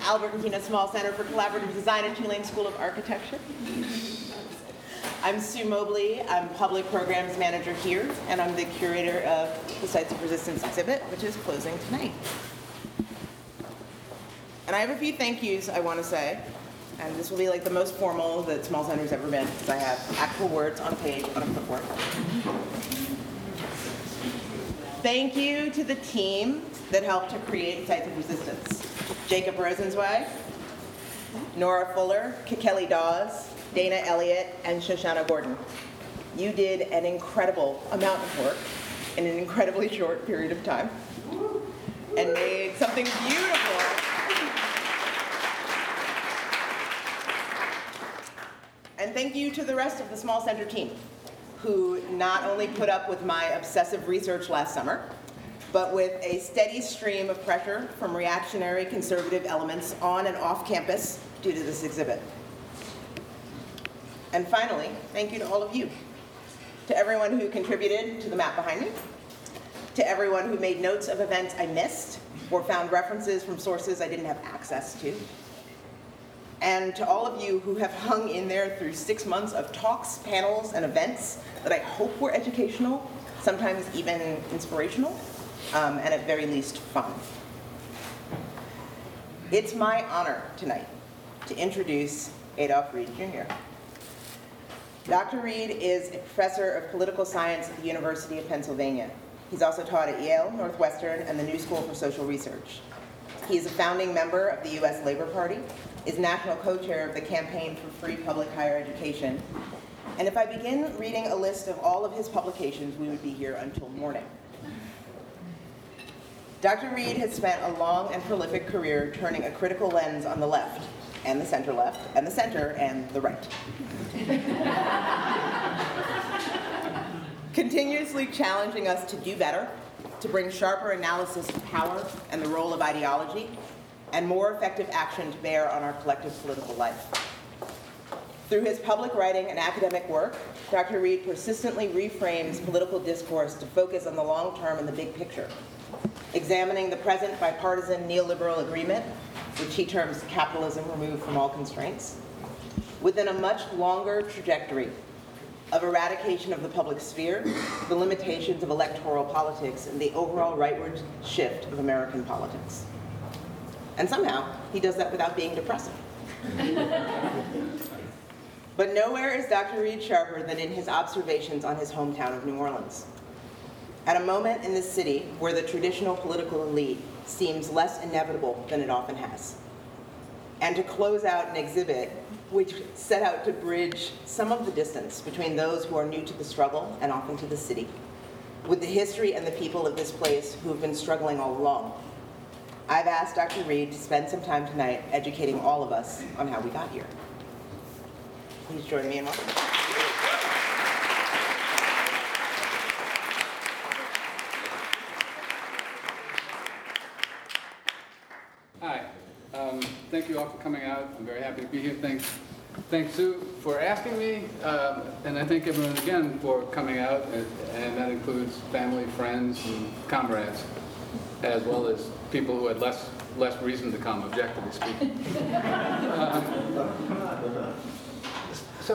Albertina Small Center for Collaborative Design at Tulane School of Architecture. I'm Sue Mobley. I'm Public Programs Manager here, and I'm the curator of the Sites of Resistance exhibit, which is closing tonight. And I have a few thank yous I want to say, and this will be like the most formal that Small Center's ever been, because I have actual words on a page on a clipboard. Thank you to the team that helped to create Sites of Resistance. Jacob Rosenzweig, Nora Fuller, Kelly Dawes, Dana Elliott, and Shoshana Gordon. You did an incredible amount of work in an incredibly short period of time and made something beautiful. And thank you to the rest of the Small Center team, who not only put up with my obsessive research last summer, but with a steady stream of pressure from reactionary conservative elements on and off campus due to this exhibit. And finally, thank you to all of you, to everyone who contributed to the map behind me, to everyone who made notes of events I missed or found references from sources I didn't have access to, and to all of you who have hung in there through 6 months of talks, panels, and events that I hope were educational, sometimes even inspirational, and at very least fun. It's my honor tonight to introduce Adolph Reed Jr. Dr. Reed is a professor of political science at the University of Pennsylvania. He's also taught at Yale, Northwestern, and the New School for Social Research. He is a founding member of the U.S. Labor Party, is national co-chair of the Campaign for Free Public Higher Education, and if I begin reading a list of all of his publications, we would be here until morning. Dr. Reed has spent a long and prolific career turning a critical lens on the left, and the center left, and the center, and the right. Continuously challenging us to do better, to bring sharper analysis of power and the role of ideology, and more effective action to bear on our collective political life. Through his public writing and academic work, Dr. Reed persistently reframes political discourse to focus on the long term and the big picture, examining the present bipartisan neoliberal agreement, which he terms capitalism removed from all constraints, within a much longer trajectory of eradication of the public sphere, the limitations of electoral politics, and the overall rightward shift of American politics. And somehow, he does that without being depressing. But nowhere is Dr. Reed sharper than in his observations on his hometown of New Orleans. At a moment in this city where the traditional political elite seems less inevitable than it often has. And to close out an exhibit which set out to bridge some of the distance between those who are new to the struggle and often to the city, with the history and the people of this place who have been struggling all along. I've asked Dr. Reed to spend some time tonight educating all of us on how we got here. Please join me in welcome. Hi. Thank you all for coming out. I'm very happy to be here. Thanks, Sue, for asking me, and I thank everyone again for coming out, and that includes family, friends, and comrades, as well as people who had less reason to come, objectively speaking. So,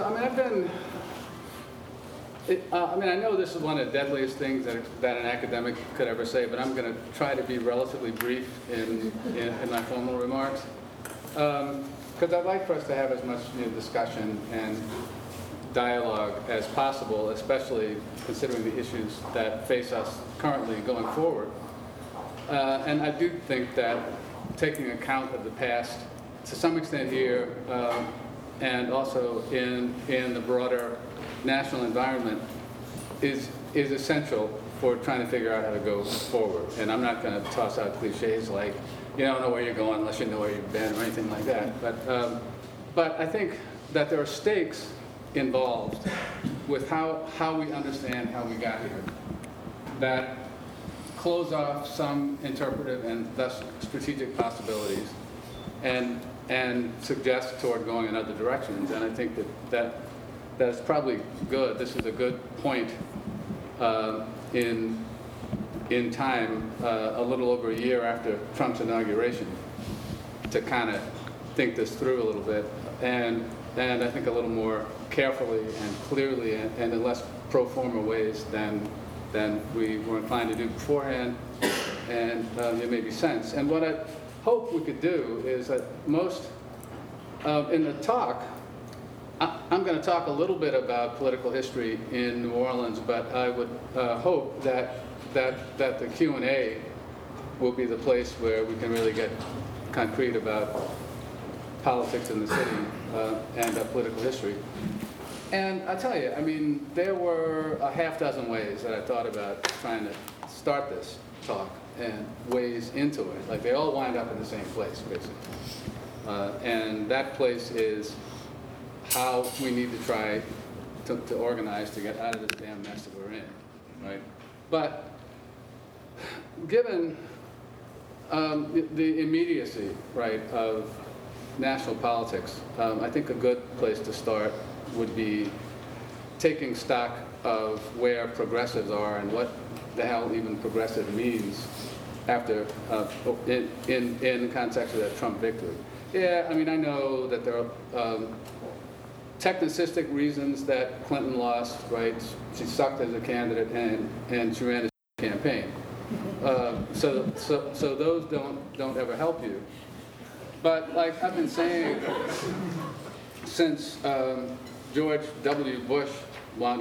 I know this is one of the deadliest things that an academic could ever say, but I'm going to try to be relatively brief in my formal remarks, because I'd like for us to have as much discussion and dialogue as possible, especially considering the issues that face us currently going forward. And I do think that taking account of the past, to some extent here, and also in the broader national environment, is essential for trying to figure out how to go forward. And I'm not going to toss out cliches like, you don't know where you're going unless you know where you've been or anything like that. But I think that there are stakes involved with how we understand how we got here that close off some interpretive and thus strategic possibilities and suggest toward going in other directions. And I think that's probably good. This is a good point in time, a little over a year after Trump's inauguration, to kind of think this through a little bit, and I think a little more carefully and clearly and in less pro forma ways than we were inclined to do beforehand, and it made sense. And what I hope we could do is that in the talk, I'm going to talk a little bit about political history in New Orleans, but I would hope that the Q&A will be the place where we can really get concrete about politics in the city and political history. And I'll tell you, I mean, there were a half dozen ways that I thought about trying to start this talk and ways into it. Like, they all wind up in the same place, basically. And that place is how we need to try to organize to get out of this damn mess that we're in, right? But given the immediacy, right, of national politics, I think a good place to start would be taking stock of where progressives are and what the hell even progressive means after in the context of that Trump victory. Yeah, I mean, I know that there are technicistic reasons that Clinton lost, right? She sucked as a candidate and she ran a campaign. So those don't ever help you. But like I've been saying since George W. Bush wound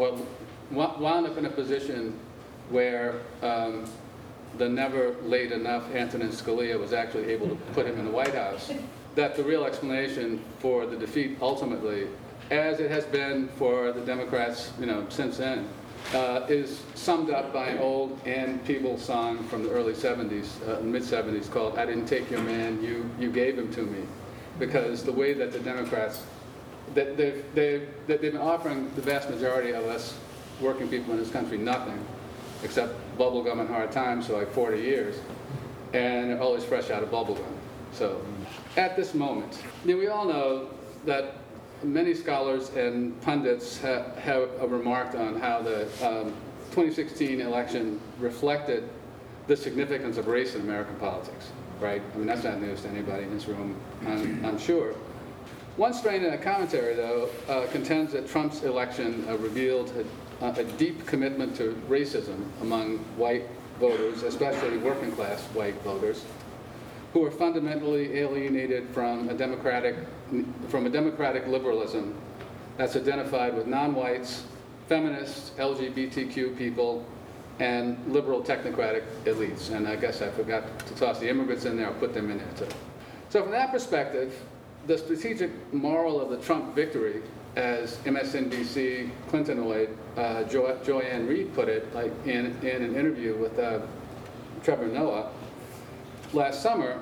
up in a position where the never late enough Antonin Scalia was actually able to put him in the White House, that the real explanation for the defeat ultimately, as it has been for the Democrats, since then, is summed up by an old Ann Peebles song from the early 70s, mid-70s, called "I Didn't Take Your Man, You Gave Him to Me," because the way that the Democrats, that they've been offering the vast majority of us working people in this country nothing except bubblegum and hard times for like 40 years, and they're always fresh out of bubblegum. So at this moment, we all know that many scholars and pundits have remarked on how the 2016 election reflected the significance of race in American politics, right? I mean, that's not news to anybody in this room, I'm sure. One strain in a commentary, though, contends that Trump's election revealed a deep commitment to racism among white voters, especially working class white voters, who are fundamentally alienated from a democratic liberalism that's identified with non-whites, feminists, LGBTQ people, and liberal technocratic elites. And I guess I forgot to toss the immigrants in there. I'll put them in there too. So from that perspective, the strategic moral of the Trump victory, as MSNBC Clintonoid Joanne Reed put it, like in an interview with Trevor Noah last summer,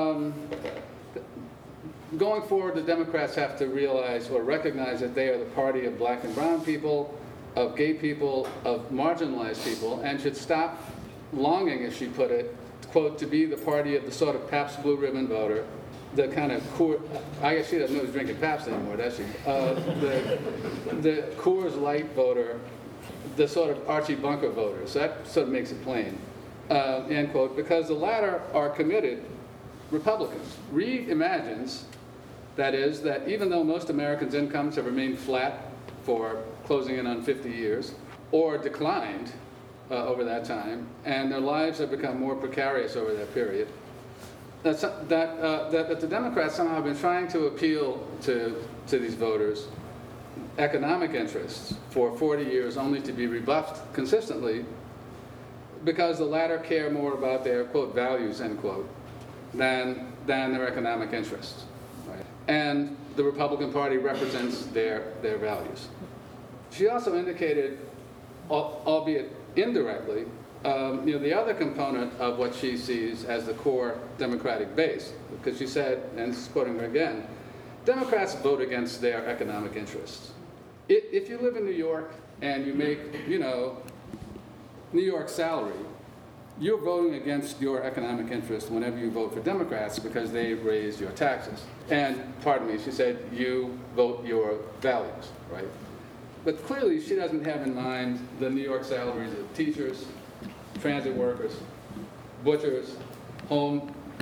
going forward, the Democrats have to realize or recognize that they are the party of black and brown people, of gay people, of marginalized people, and should stop longing, as she put it, quote, to be the party of the sort of Pabst Blue Ribbon voter, the kind of I guess she doesn't know who's drinking Pabst anymore, does she? The Coors Light voter, the sort of Archie Bunker voter. So that sort of makes it plain, end quote, because the latter are committed Republicans. Reed imagines, that is, that even though most Americans' incomes have remained flat for closing in on 50 years, or declined over that time, and their lives have become more precarious over that period, that the Democrats somehow have been trying to appeal to these voters economic interests for 40 years, only to be rebuffed consistently because the latter care more about their, quote, values, end quote, than their economic interests. Right? And the Republican Party represents their values. She also indicated, albeit indirectly, the other component of what she sees as the core Democratic base, because she said, and this is quoting her again, Democrats vote against their economic interests. If you live in New York and you make, New York salary, you're voting against your economic interest whenever you vote for Democrats because they raise your taxes. And, pardon me, she said, you vote your values, right? But clearly she doesn't have in mind the New York salaries of teachers, transit workers, butchers, home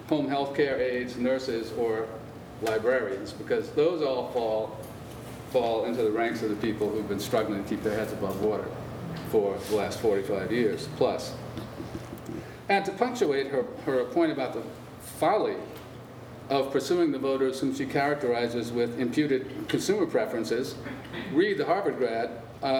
home health care aides, nurses, or librarians, because those all fall into the ranks of the people who've been struggling to keep their heads above water for the last 45 years plus. And to punctuate her point about the folly of pursuing the voters whom she characterizes with imputed consumer preferences, Reid, the Harvard grad,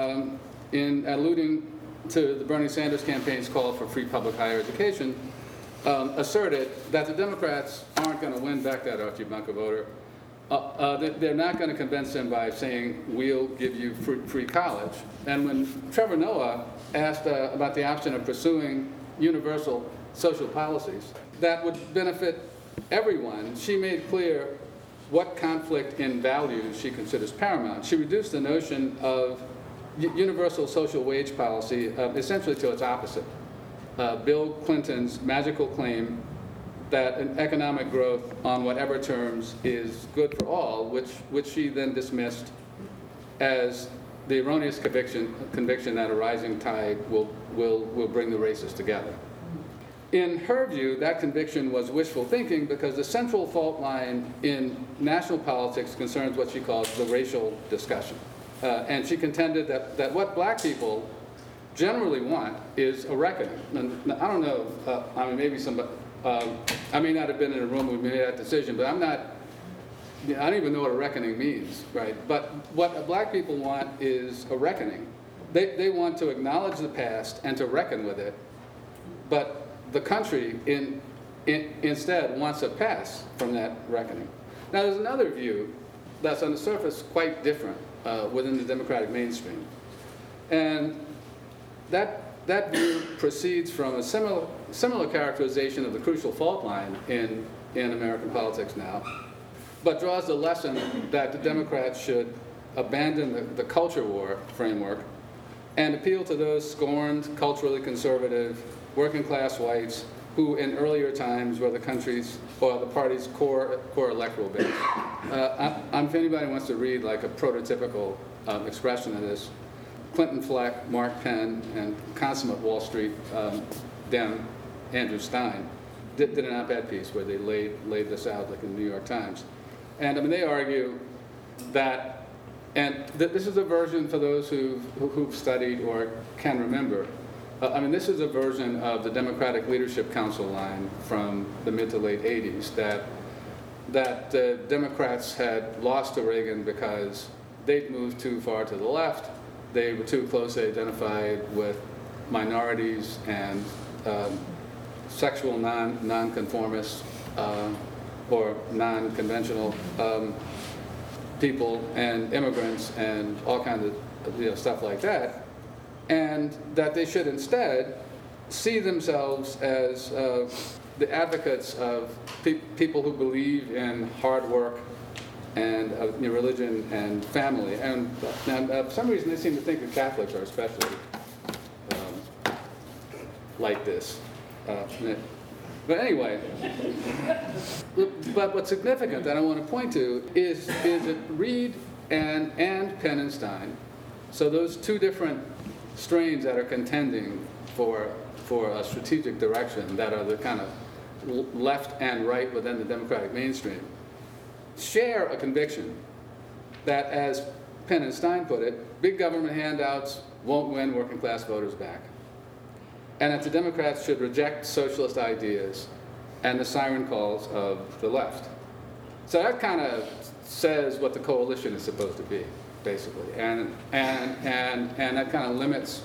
in alluding to the Bernie Sanders campaign's call for free public higher education, asserted that the Democrats aren't going to win back that Archie Bunker voter. They're not going to convince him by saying, we'll give you free college. And when Trevor Noah asked about the option of pursuing universal social policies that would benefit everyone, she made clear what conflict in values she considers paramount. She reduced the notion of universal social wage policy essentially to its opposite. Bill Clinton's magical claim that an economic growth on whatever terms is good for all, which she then dismissed as the erroneous conviction that a rising tide will bring the races together. In her view, that conviction was wishful thinking because the central fault line in national politics concerns what she calls the racial discussion. And she contended that what black people generally want is a reckoning. And I don't know, I mean, maybe somebody, I may not have been in a room when we made that decision, but I don't even know what a reckoning means, right? But what black people want is a reckoning. They want to acknowledge the past and to reckon with it, but the country instead wants a pass from that reckoning. Now, there's another view that's on the surface quite different within the Democratic mainstream. And that view proceeds from a similar characterization of the crucial fault line in American politics now, but draws the lesson that the Democrats should abandon the culture war framework and appeal to those scorned, culturally conservative, working class whites who in earlier times were the country's or the party's core electoral base. If anybody wants to read like a prototypical expression of this, Clinton Fleck, Mark Penn, and consummate Wall Street Dem Andrew Stein did an op-ed piece where they laid this out like in the New York Times. And I mean, they argue that, and this is a version for those who've studied or can remember. I mean, this is a version of the Democratic Leadership Council line from the mid to late 80s that the Democrats had lost to Reagan because they'd moved too far to the left. They were too closely identified with minorities and sexual nonconformists or non-conventional people and immigrants and all kinds of stuff like that. And that they should instead see themselves as the advocates of people who believe in hard work and religion and family. And for some reason, they seem to think that Catholics are especially like this. But anyway, but what's significant that I want to point to is that Reid and Penn and Stein, so those two different strains that are contending for a strategic direction that are the kind of left and right within the Democratic mainstream, share a conviction that, as Penn and Stein put it, big government handouts won't win working class voters back. And that the Democrats should reject socialist ideas and the siren calls of the left. So that kind of says what the coalition is supposed to be, basically. And that kind of limits,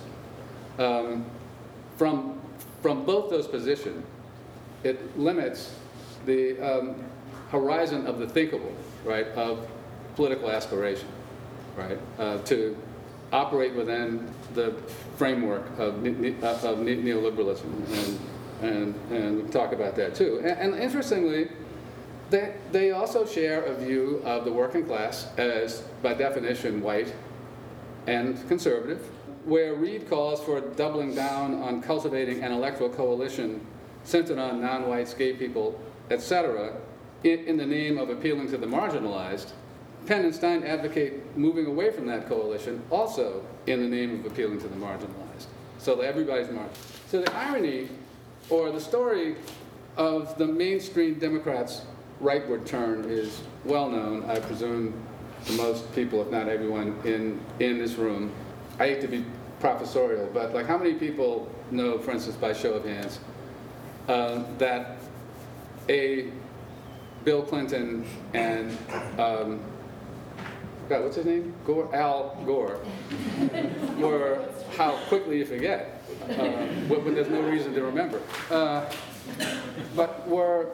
from both those positions, it limits the horizon of the thinkable, right, of political aspiration, right, to operate within the framework of neoliberalism, and we can talk about that too. And interestingly, they also share a view of the working class as, by definition, white and conservative, where Reid calls for doubling down on cultivating an electoral coalition centered on non-whites, gay people, etc., in the name of appealing to the marginalized. Penn and Stein advocate moving away from that coalition, also in the name of appealing to the marginalized. So that everybody's marginalized. So the irony, or the story of the mainstream Democrats' rightward turn is well known, I presume, to most people, if not everyone in this room. I hate to be professorial, but like how many people know, for instance, by show of hands, that Bill Clinton and God, what's his name? Al Gore were, how quickly you forget, when there's no reason to remember, but were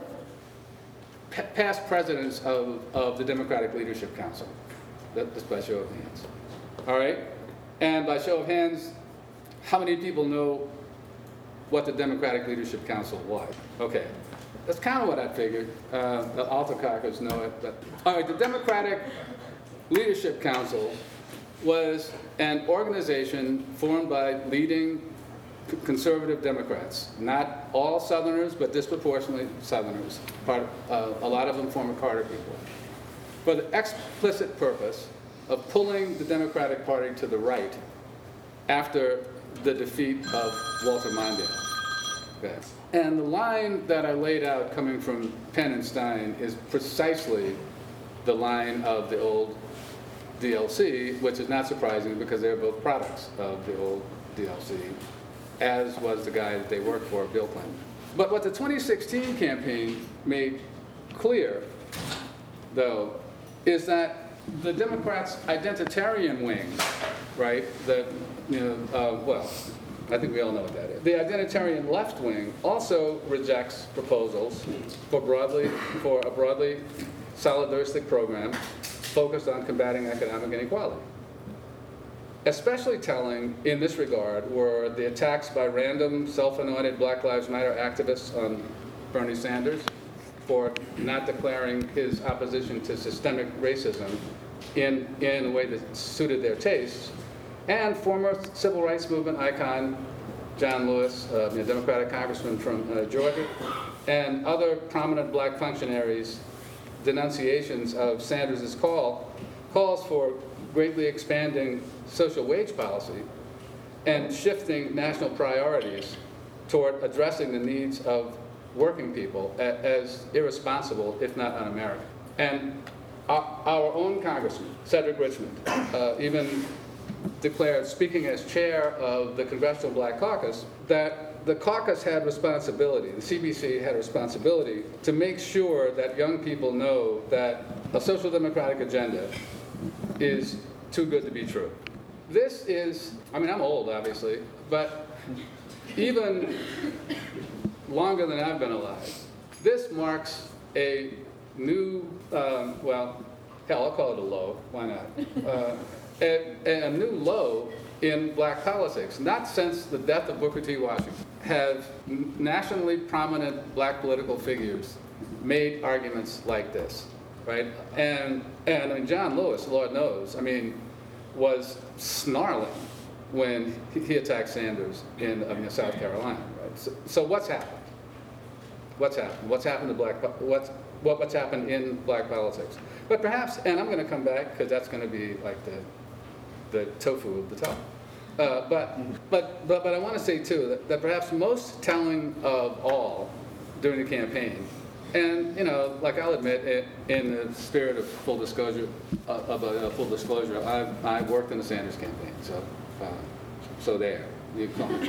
past presidents of the Democratic Leadership Council. That's by show of hands. All right? And by show of hands, how many people know what the Democratic Leadership Council was? Okay. That's kind of what I figured. The alto cockers know it. But all right, the Democratic Leadership Council was an organization formed by leading conservative Democrats, not all Southerners, but disproportionately Southerners, a lot of them former Carter people, for the explicit purpose of pulling the Democratic Party to the right after the defeat of Walter Mondale. Okay. And the line that I laid out coming from Penn and Stein is precisely the line of the old DLC, which is not surprising because they're both products of the old DLC, as was the guy that they worked for, Bill Clinton. But what the 2016 campaign made clear, though, is that the Democrats' identitarian wing, right, well, I think we all know what that is. The identitarian left wing also rejects proposals for a broadly solidaristic program focused on combating economic inequality. Especially telling in this regard were the attacks by random self-anointed Black Lives Matter activists on Bernie Sanders for not declaring his opposition to systemic racism in a way that suited their tastes, and former civil rights movement icon John Lewis, a Democratic congressman from Georgia, and other prominent black functionaries' denunciations of Sanders' calls for greatly expanding social wage policy and shifting national priorities toward addressing the needs of working people as irresponsible, if not un-American. And our own congressman, Cedric Richmond, even declared, speaking as chair of the Congressional Black Caucus, that the caucus had responsibility, the CBC had a responsibility to make sure that young people know that a social democratic agenda is too good to be true. This is, I mean, I'm old, obviously, but even longer than I've been alive, this marks a new, well, hell, I'll call it a low, why not? A new low in black politics. Not since the death of Booker T. Washington have nationally prominent black political figures made arguments like this, right? And I mean, John Lewis, Lord knows, I mean, was snarling when he attacked Sanders in South Carolina, right? So what's happened? What's happened? What's happened to what's happened in black politics? But perhaps, and I'm going to come back because that's going to be like the tofu of the top. But I want to say too that perhaps most telling of all during the campaign, and like I'll admit, in the spirit of full disclosure, I worked in the Sanders campaign, so there you come.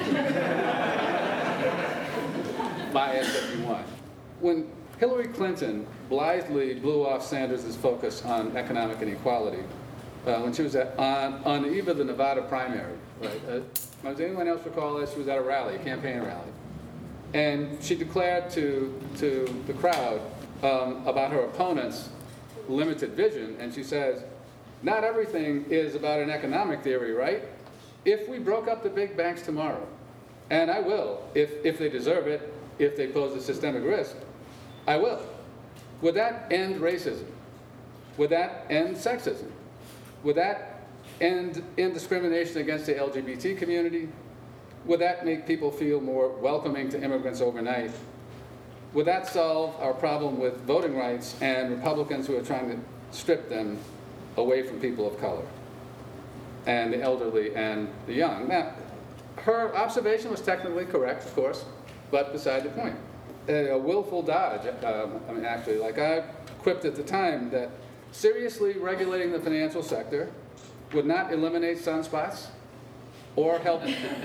Bias if you want. When Hillary Clinton blithely blew off Sanders' focus on economic inequality, when she was on the eve of the Nevada primary, right? Does anyone else recall this? She was at a rally, a campaign rally. And she declared to the crowd about her opponent's limited vision, and she says, not everything is about an economic theory, right? If we broke up the big banks tomorrow, and I will, if they deserve it, if they pose a systemic risk, I will. Would that end racism? Would that end sexism? Would that end discrimination against the LGBT community? Would that make people feel more welcoming to immigrants overnight? Would that solve our problem with voting rights and Republicans who are trying to strip them away from people of color and the elderly and the young? Now, her observation was technically correct, of course, but beside the point. a willful dodge. Actually, like I quipped at the time that seriously regulating the financial sector would not eliminate sunspots or help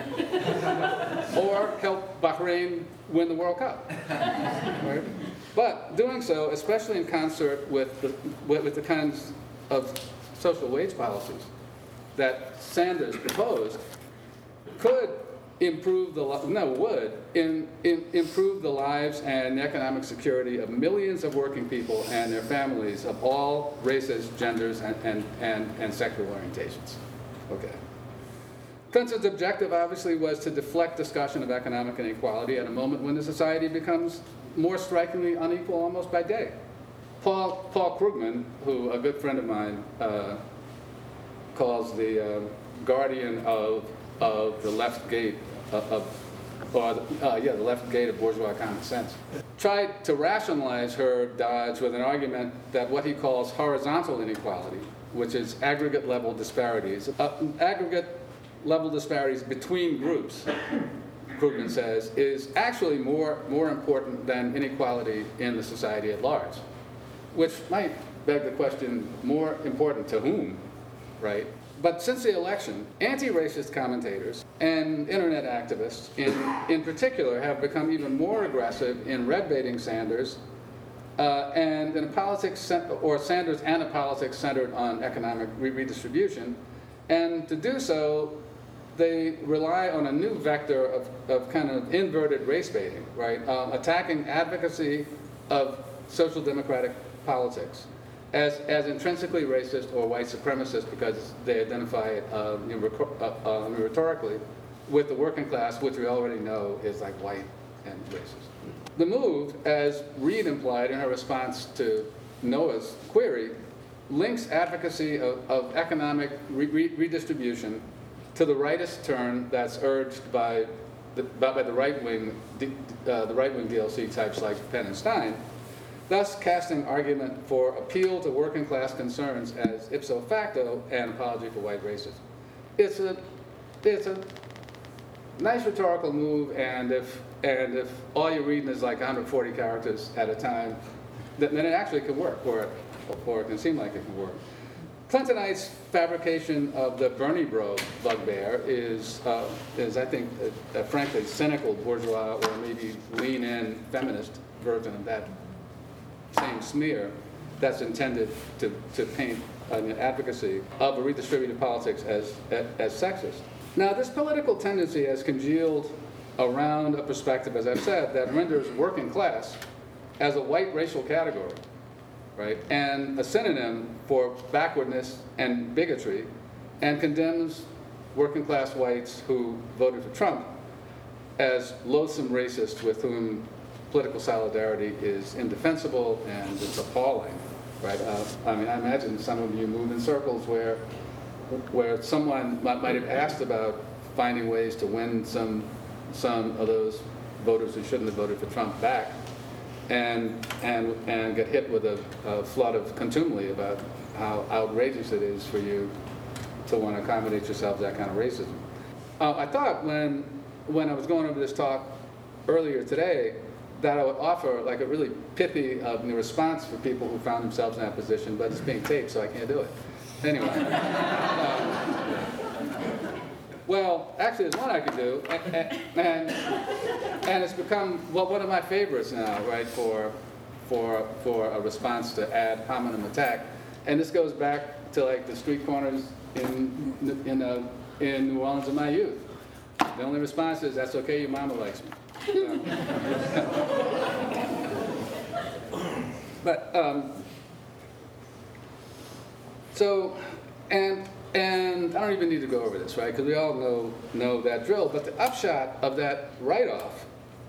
Bahrain win the World Cup. Right? But doing so, especially in concert with the kinds of social wage policies that Sanders proposed, could improve improve the lives and economic security of millions of working people and their families of all races, genders, and sexual orientations. Okay. Clinton's objective, obviously, was to deflect discussion of economic inequality at a moment when the society becomes more strikingly unequal almost by day. Paul Krugman, who a good friend of mine calls the guardian of the left gate the left gate of bourgeois common sense, tried to rationalize her dodge with an argument that what he calls horizontal inequality, which is aggregate level disparities between groups, Krugman says, is actually more important than inequality in the society at large, which might beg the question, more important to whom, right? But since the election, anti-racist commentators and internet activists in particular have become even more aggressive in red-baiting Sanders and in a politics, or Sanders and a politics centered on economic redistribution. And to do so, they rely on a new vector of kind of inverted race baiting, right? Attacking advocacy of social democratic politics as intrinsically racist or white supremacist because they identify it rhetorically with the working class, which we already know is like white and racist. The move, as Reed implied in her response to Noah's query, links advocacy of economic redistribution to the rightist turn that's urged by the right-wing DLC types like Penn and Stein, thus casting argument for appeal to working class concerns as ipso facto an apology for white racism. It's a nice rhetorical move, and if all you're reading is like 140 characters at a time, then it actually can work, or it can seem like it can work. Clintonites' fabrication of the Bernie bro bugbear is I think, a frankly cynical bourgeois or maybe lean-in feminist version of that same smear that's intended to paint an advocacy of a redistributive politics as sexist. Now, this political tendency has congealed around a perspective, as I've said, that renders working class as a white racial category, right, and a synonym for backwardness and bigotry, and condemns working class whites who voted for Trump as loathsome racists with whom political solidarity is indefensible and it's appalling, right? I imagine some of you move in circles where someone might have asked about finding ways to win some of those voters who shouldn't have voted for Trump back, and get hit with a flood of contumely about how outrageous it is for you to want to accommodate yourself to that kind of racism. I thought when I was going over this talk earlier today that I would offer like a really pithy response for people who found themselves in that position, but it's being taped, so I can't do it. Anyway. Well, actually, there's one I could do, and it's become one of my favorites now, right, for a response to ad hominem attack, and this goes back to like the street corners in New Orleans in my youth. The only response is, "That's okay, your mama likes me." But and I don't even need to go over this, right? Because we all know that drill. But the upshot of that write-off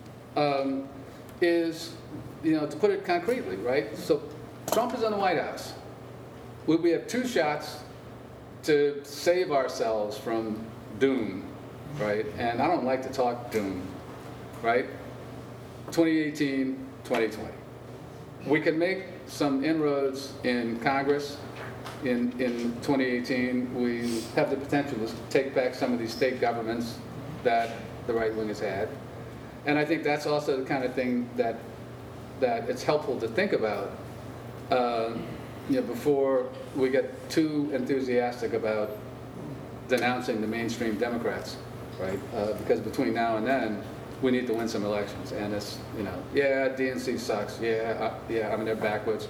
is, to put it concretely, right? So Trump is in the White House. We have two shots to save ourselves from doom, right? And I don't like to talk doom, right? 2018, 2020. We can make some inroads in Congress. In 2018, we have the potential to take back some of these state governments that the right wing has had. And I think that's also the kind of thing that it's helpful to think about, before we get too enthusiastic about denouncing the mainstream Democrats, right? Because between now and then, we need to win some elections. And it's, DNC sucks. They're backwards.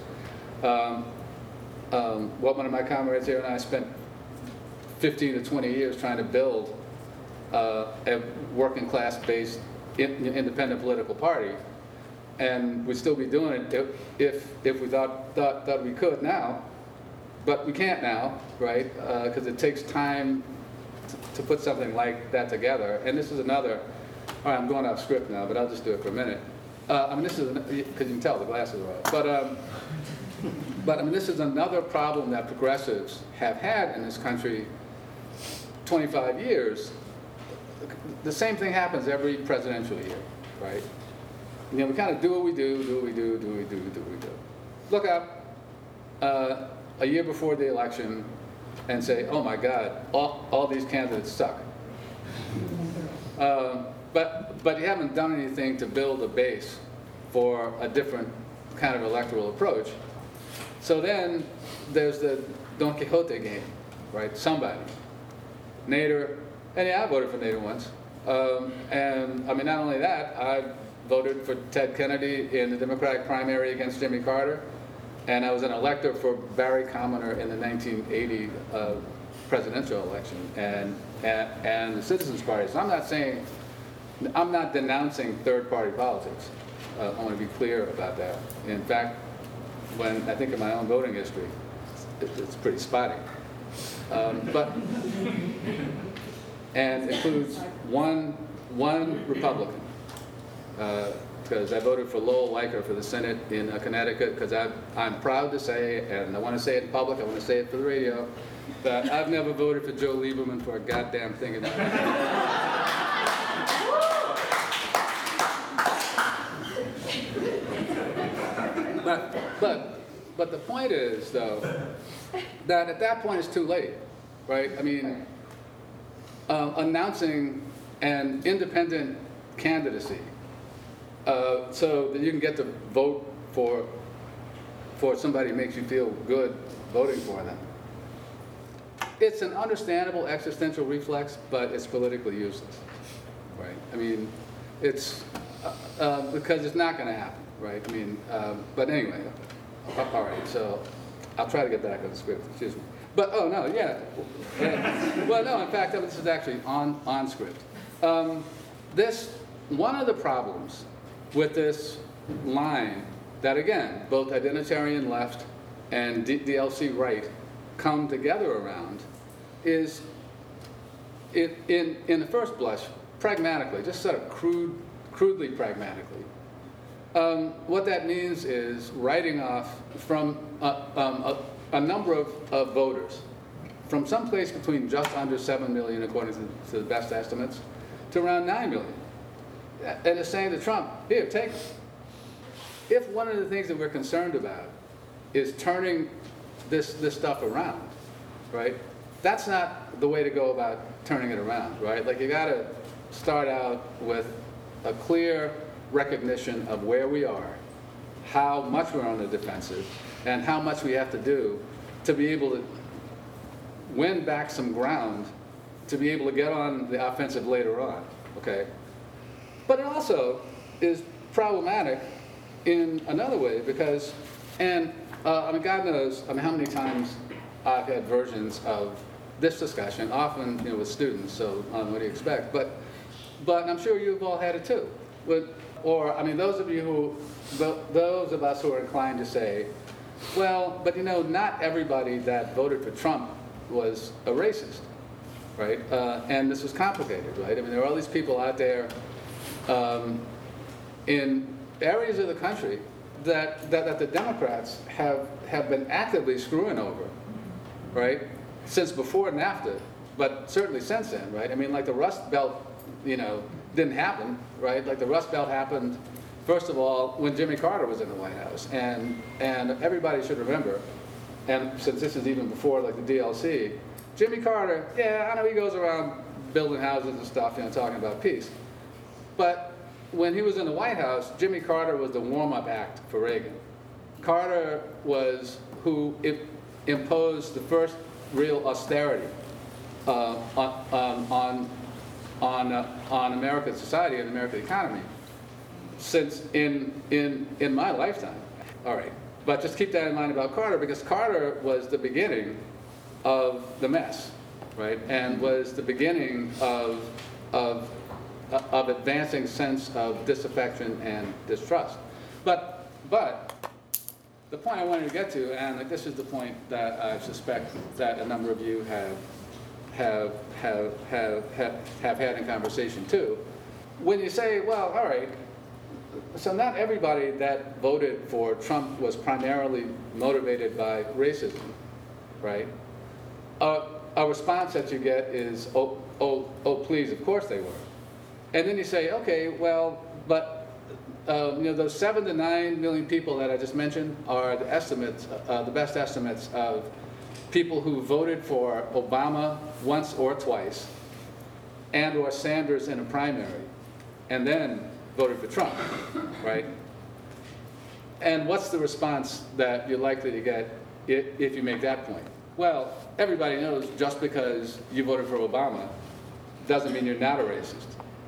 One of my comrades here and I spent 15 to 20 years trying to build a working class based independent political party, and we'd still be doing it if we thought we could now, but we can't now, right? Because it takes time to put something like that together. And this is another. All right, I'm going off script now, but I'll just do it for a minute. This is because you can tell the glasses are off. But this is another problem that progressives have had in this country 25 years. The same thing happens every presidential year, right? We kind of do what we do. Look up a year before the election and say, oh my God, all these candidates suck. But you haven't done anything to build a base for a different kind of electoral approach. So then there's the Don Quixote game, right? Somebody. Nader, and I voted for Nader once. Not only that, I voted for Ted Kennedy in the Democratic primary against Jimmy Carter, and I was an elector for Barry Commoner in the 1980 presidential election, and the Citizens Party. So I'm not denouncing third-party politics. I want to be clear about that. In fact, when I think of my own voting history, it's pretty spotty. And includes one Republican, because I voted for Lowell Weicker for the Senate in Connecticut, because I'm proud to say, and I want to say it in public, I want to say it for the radio, that I've never voted for Joe Lieberman for a goddamn thing in my life. But the point is, though, that at that point it's too late, right? Announcing an independent candidacy so that you can get to vote for somebody who makes you feel good voting for them. It's an understandable existential reflex, but it's politically useless, right? It's because it's not going to happen, right? But anyway, all right. So I'll try to get back on the script. Excuse me. But well, no. In fact, this is actually on script. One of the problems with this line that, again, both identitarian left and DLC right come together around is, in the first blush, pragmatically, just sort of crudely pragmatically. What that means is writing off from a number of voters, from someplace between just under 7 million, according to the best estimates, to around 9 million. And it's saying to Trump, here, take it. If one of the things that we're concerned about is turning this stuff around, right, that's not the way to go about turning it around, right? Like, you got to start out with a clear recognition of where we are, how much we're on the defensive, and how much we have to do to be able to win back some ground, to be able to get on the offensive later on, okay? But it also is problematic in another way because, God knows, how many times I've had versions of this discussion, often, with students, so what do you expect? But I'm sure you've all had it too. Those of us who are inclined to say, well, but not everybody that voted for Trump was a racist, right? And this was complicated, right? There are all these people out there in areas of the country that the Democrats have been actively screwing over, right? Since before NAFTA, but certainly since then, right? Like the Rust Belt, didn't happen, right? Like the Rust Belt happened, first of all, when Jimmy Carter was in the White House, and everybody should remember, and since this is even before like the DLC, Jimmy Carter, I know he goes around building houses and stuff, talking about peace, but when he was in the White House, Jimmy Carter was the warm-up act for Reagan. Carter was who imposed the first real austerity on American society and American economy since in my lifetime. All right, but just keep that in mind about Carter, because Carter was the beginning of the mess, right, and was the beginning of advancing sense of disaffection and distrust. But the point I wanted to get to, and this is the point that I suspect that a number of you have had in conversation too. When you say, well, all right, so not everybody that voted for Trump was primarily motivated by racism, right? A response that you get is, oh, please, of course they were. And then you say, okay, well, but those 7 to 9 million people that I just mentioned are the estimates, the best estimates of people who voted for Obama once or twice, and or Sanders in a primary, and then voted for Trump, right? And what's the response that you're likely to get if you make that point? Well, everybody knows just because you voted for Obama doesn't mean you're not a racist.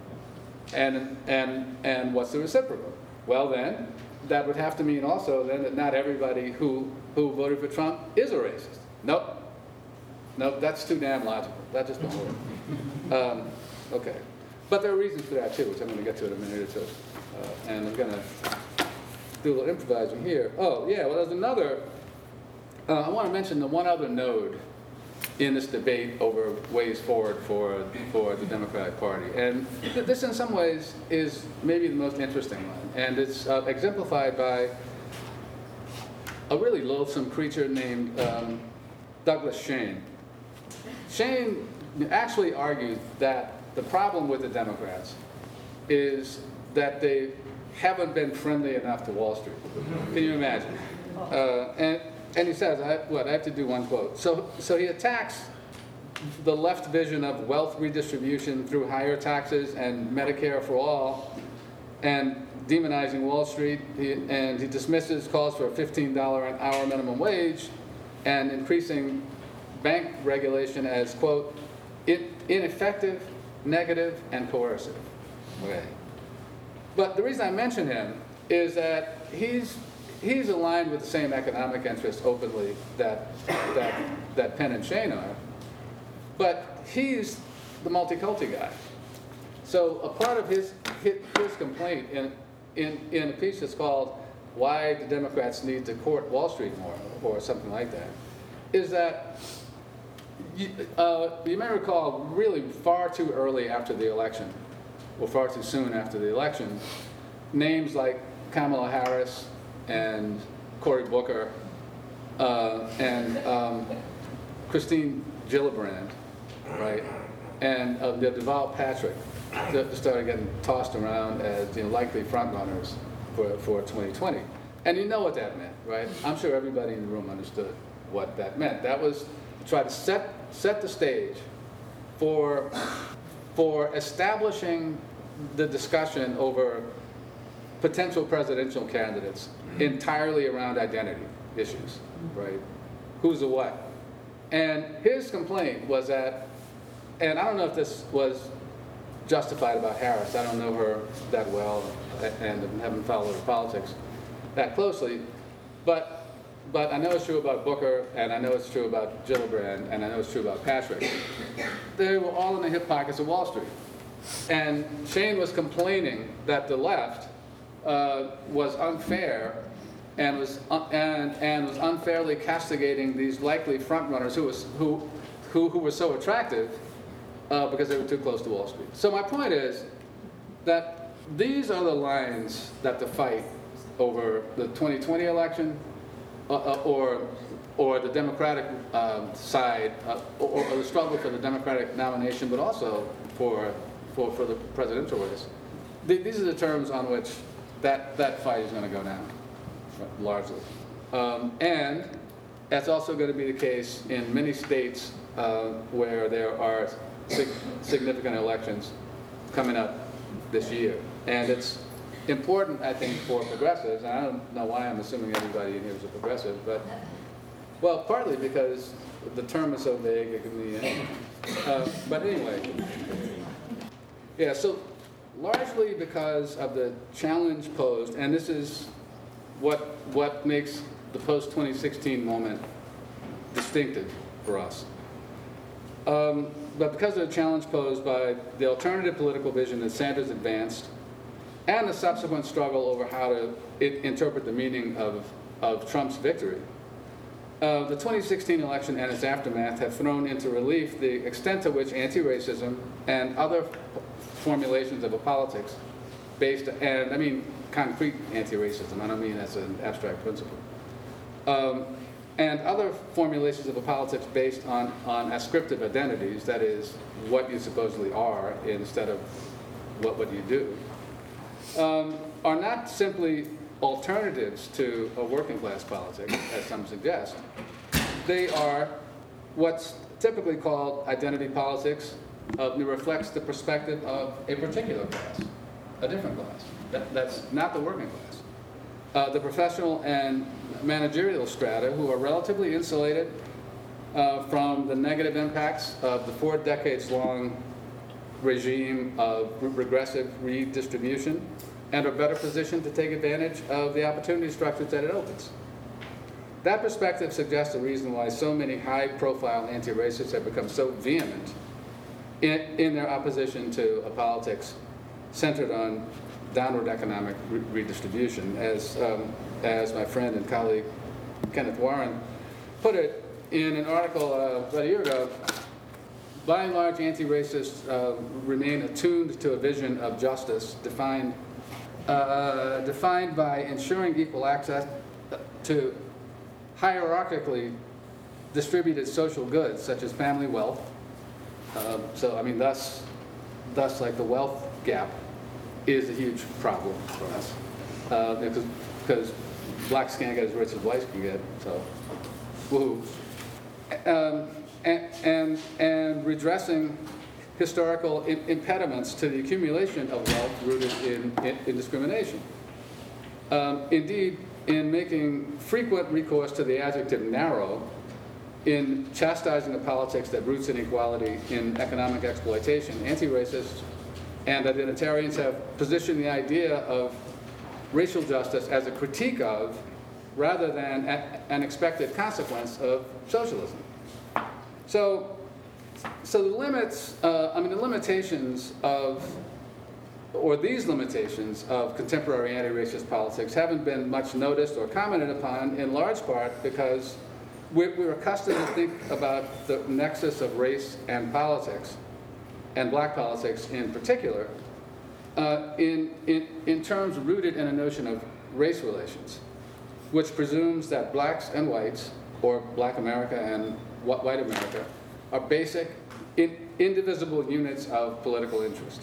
And what's the reciprocal? Well then, that would have to mean also then that not everybody who voted for Trump is a racist. Nope, that's too damn logical. That just don't work. Okay, but there are reasons for that too, which I'm going to get to in a minute or two. And I'm going to do a little improvising here. Oh yeah, well there's another, I want to mention the one other node in this debate over ways forward for the Democratic Party. And this in some ways is maybe the most interesting one. And it's exemplified by a really loathsome creature named Douglas Shane. Shane actually argued that the problem with the Democrats is that they haven't been friendly enough to Wall Street. Can you imagine? And he says, I have to do one quote. So he attacks the left vision of wealth redistribution through higher taxes and Medicare for all, and demonizing Wall Street. And he dismisses calls for a $15 an hour minimum wage and increasing bank regulation as, quote, ineffective, negative, and coercive. Okay. But the reason I mention him is that he's aligned with the same economic interests openly that Penn and Shane are, but he's the multi-culti guy. So a part of his complaint in a piece that's called "Why the Democrats Need to Court Wall Street More" or something like that, is that you may recall really far too early after the election, or far too soon after the election, names like Kamala Harris and Cory Booker and Christine Gillibrand, right, and Deval Patrick started getting tossed around as likely frontrunners for 2020. And you know what that meant, right? I'm sure everybody in the room understood what that meant. That was to try to set the stage for establishing the discussion over potential presidential candidates entirely around identity issues, right? Who's a what? And his complaint was that, and I don't know if this was justified about Harris, I don't know her that well and haven't followed her politics that closely, but I know it's true about Booker, and I know it's true about Gillibrand, and I know it's true about Patrick. They were all in the hip pockets of Wall Street. And Shane was complaining that the left was unfair and was unfairly castigating these likely frontrunners who were so attractive because they were too close to Wall Street. So my point is that these are the lines that the fight over the 2020 election or the Democratic side, or the struggle for the Democratic nomination, but also for the presidential race. These are the terms on which that fight is going to go down, largely. And that's also going to be the case in many states where there are significant elections coming up this year. And it's important, I think, for progressives, and I don't know why I'm assuming everybody in here is a progressive, but, well, partly because the term is so vague, it can mean anything. But anyway, yeah, so largely because of the challenge posed, and this is what makes the post-2016 moment distinctive for us. But because of the challenge posed by the alternative political vision that Sanders advanced, and the subsequent struggle over how to interpret the meaning of Trump's victory, the 2016 election and its aftermath have thrown into relief the extent to which anti-racism and other formulations of a politics based, and I mean concrete anti-racism, I don't mean as an abstract principle, and other formulations of a politics based on ascriptive identities, that is, what you supposedly are instead of what you do, are not simply alternatives to a working class politics, as some suggest. They are what's typically called identity politics. It reflects the perspective of a particular class, a different class. That's not the working class. The professional and managerial strata, who are relatively insulated from the negative impacts of the 4 decades-long regime of regressive redistribution, and are better positioned to take advantage of the opportunity structures that it opens. That perspective suggests a reason why so many high-profile anti-racists have become so vehement in their opposition to a politics centered on downward economic redistribution. As my friend and colleague Kenneth Warren put it in an article about a year ago, by and large, anti-racists remain attuned to a vision of justice defined by ensuring equal access to hierarchically distributed social goods, such as family wealth. So, I mean, thus, like the wealth gap is a huge problem for us, because blacks can't get as rich as whites can get. So, woohoo! And redressing historical impediments to the accumulation of wealth rooted in discrimination. Indeed, in making frequent recourse to the adjective narrow, in chastising the politics that roots inequality in economic exploitation, anti-racists and identitarians have positioned the idea of racial justice as a critique of, rather than an expected consequence of socialism. So the limits, the limitations of, or these limitations of contemporary anti-racist politics haven't been much noticed or commented upon, in large part because we're accustomed to think about the nexus of race and politics, and black politics in particular, in terms rooted in a notion of race relations, which presumes that blacks and whites, or black America and white America, are basic, indivisible units of political interest.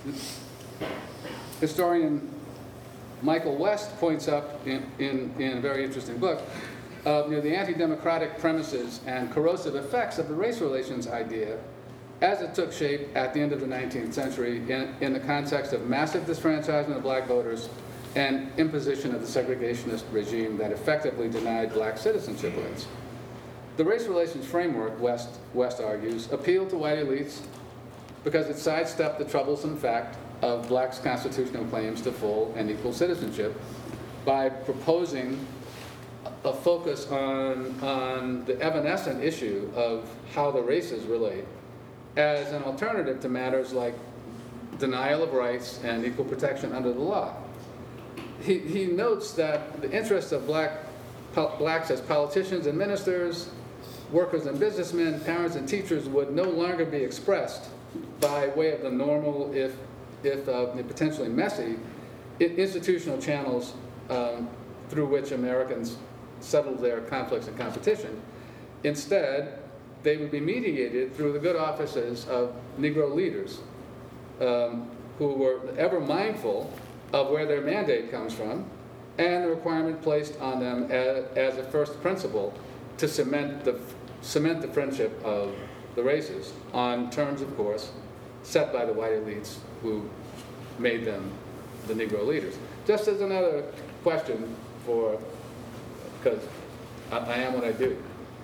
Historian Michael West points up in a very interesting book the anti-democratic premises and corrosive effects of the race relations idea as it took shape at the end of the 19th century in the context of massive disfranchisement of black voters and imposition of the segregationist regime that effectively denied black citizenship rights. The race relations framework, West argues, appealed to white elites because it sidestepped the troublesome fact of blacks' constitutional claims to full and equal citizenship by proposing a focus on the evanescent issue of how the races relate as an alternative to matters like denial of rights and equal protection under the law. He notes that the interests of blacks as politicians and ministers, workers and businessmen, parents and teachers would no longer be expressed by way of the normal, if potentially messy, institutional channels through which Americans settled their conflicts and competition. Instead, they would be mediated through the good offices of Negro leaders who were ever mindful of where their mandate comes from and the requirement placed on them as a first principle to cement the friendship of the races on terms, of course, set by the white elites who made them the Negro leaders. Just as another question for, because I am what I do.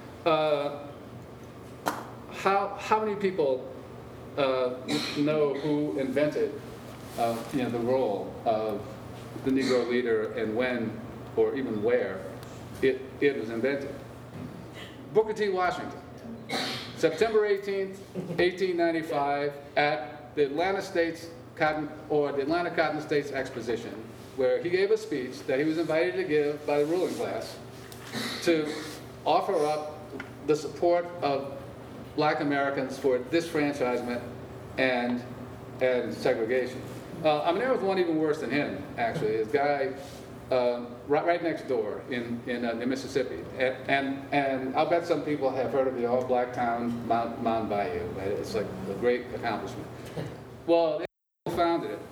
How many people know who invented the role of the Negro leader and when or even where it was invented? Booker T. Washington, September 18th, 1895, at the Atlanta Cotton States Exposition, where he gave a speech that he was invited to give by the ruling class to offer up the support of Black Americans for disfranchisement and segregation. There was one even worse than him, actually. This guy right next door in Mississippi, and I'll bet some people have heard of the all-black town Mound Bayou. Right? It's like a great accomplishment. Well, they founded it.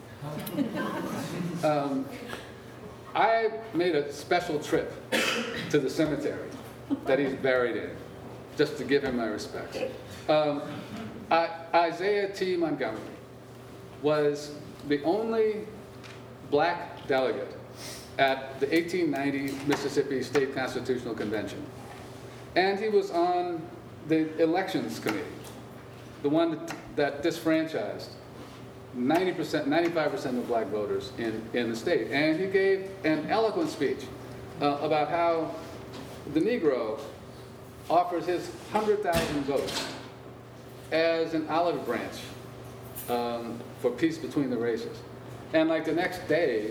I made a special trip to the cemetery that he's buried in, just to give him my respects. Isaiah T. Montgomery was the only black delegate at the 1890 Mississippi State Constitutional Convention. And he was on the elections committee, the one that disfranchised 90%, 95% of black voters in the state. And he gave an eloquent speech about how the Negro offers his 100,000 votes as an olive branch for peace between the races. And like the next day,